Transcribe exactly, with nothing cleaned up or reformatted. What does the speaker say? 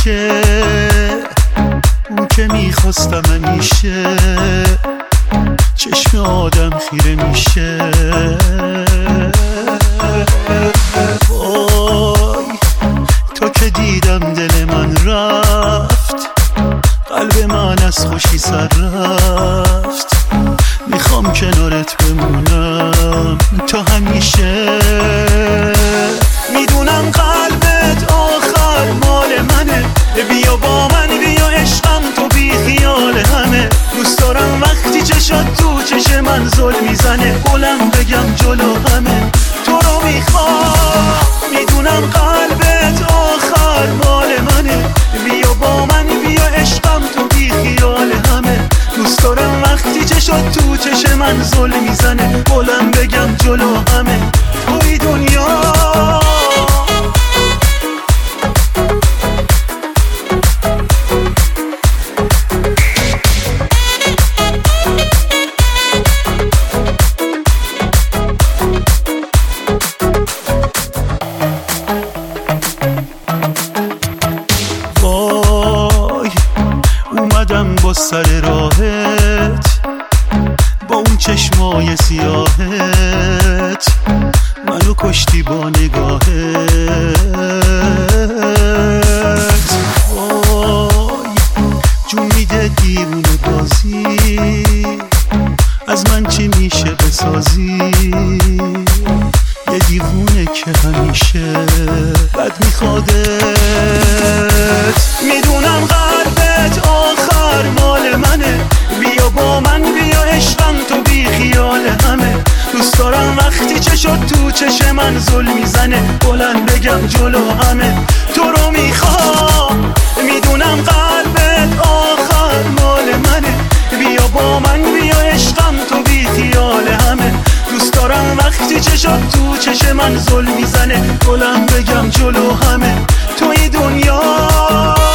همیشه اون که میخواستم همیشه چشم آدم خیره میشه. وای تو که دیدم دل من رفت، قلب من از خوشی سر رفت، میخوام کنارت بمونم تا همیشه. میدونم قلبت آخر مال منه، بیا با من بیا عشقم تو بی خیال همه. دوست دارم وقتی چشات تو چش من زل میزنه، بلند بگم جلو همه تو رو میخوام. میدونم قلبت آخر مال منه، بیا با من بیا عشقم تو بی خیال همه. دوست دارم وقتی چشات تو چش من زل میزنه، بلند بگم جلو همه توی دنیا. اومدم با سر راهت، با اون چشمای سیاهت منو کشتی با نگاهت. وای جون میده دیوونه بازی، از من چی میشه بسازی؟ یه دیوونه که همیشه بد میخوادت. میدونم قلبت آخر مال منه، بیا با من بیا عشقم تو بی خیال همه. دوست دارم وقتی چشات تو چش من زل میزنه، بلند بگم جلو همه تو رو میخوام. میدونم قلبت آخر مال منه، بیا با من بیا عشقم تو بی خیال همه. دوست دارم وقتی چشات تو چش من زل میزنه، بلند بگم جلو همه توی دنیا.